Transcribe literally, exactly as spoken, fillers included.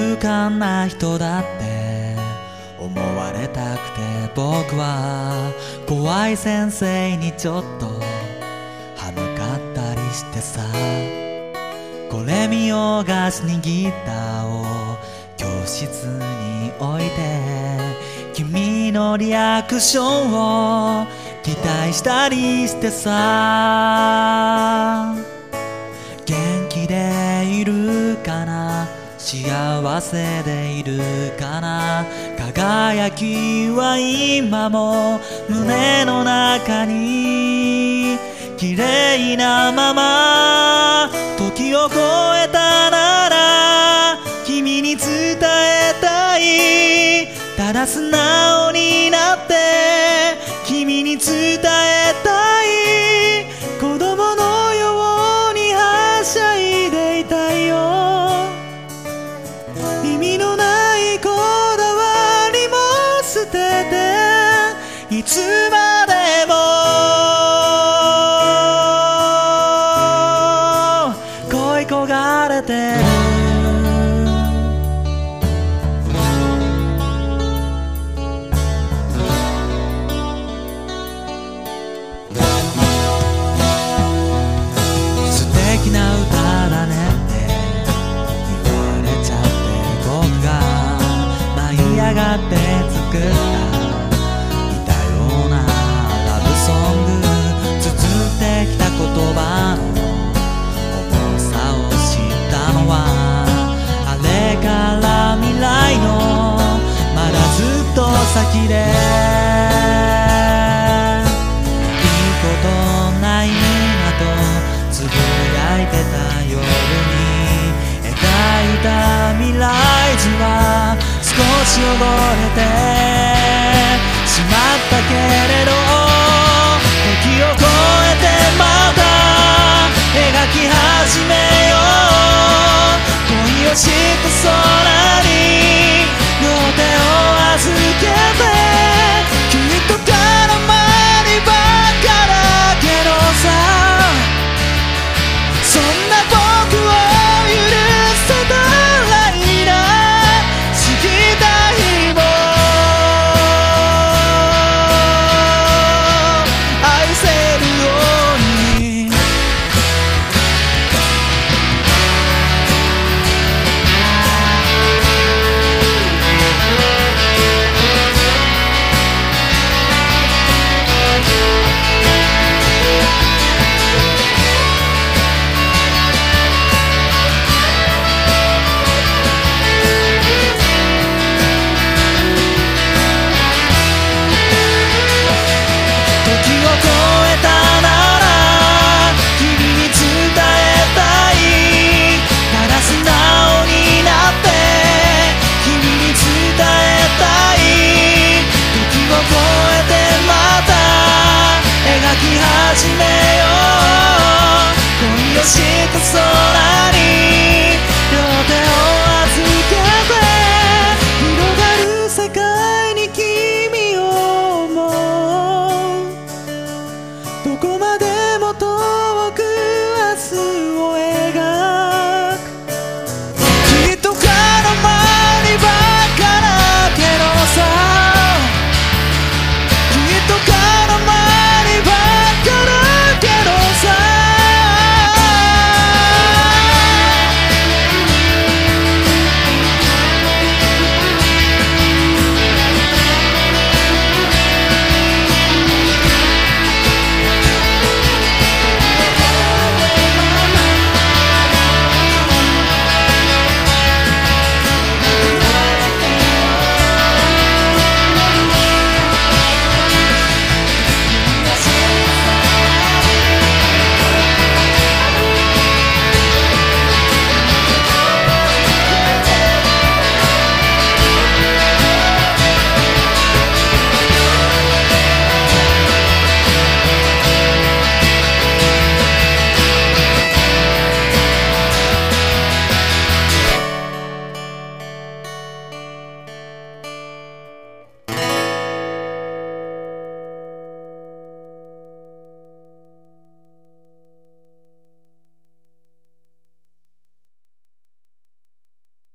勇敢な人だって思われたくて、僕は怖い先生にちょっと歯向かったりしてさ。これ見よがしにギターを教室に置いて、君のリアクションを期待したりしてさ。元気でいるかな、幸せでいるかな、輝きは今も胸の中に綺麗なまま。時を越えたなら君に伝えたい、ただ素直になって君に伝えたい。子供のようにはしゃいでいたいよ。意味のないこだわりも捨てて、いつまでも恋焦がれてる。素敵な歌だねって言われちゃって、僕が舞い上がって作った似たようなラブソング、綴ってきた言葉の重さを知ったのはあれから未来のまだずっと先で、いいことないなとつぶやいてた夜に描いた未来図は少し汚れてしまったけれど、時を越えてまた描き始めよう。恋をした空に両手を預けて、きっと絡まりばっかだけどさ、そんな僕を許せたらいいな。好きたいも愛せるように。時を越えたなら君に伝えたい、ただ素直になって君に伝えたい。時を越えてまた描き始めよう。恋をした空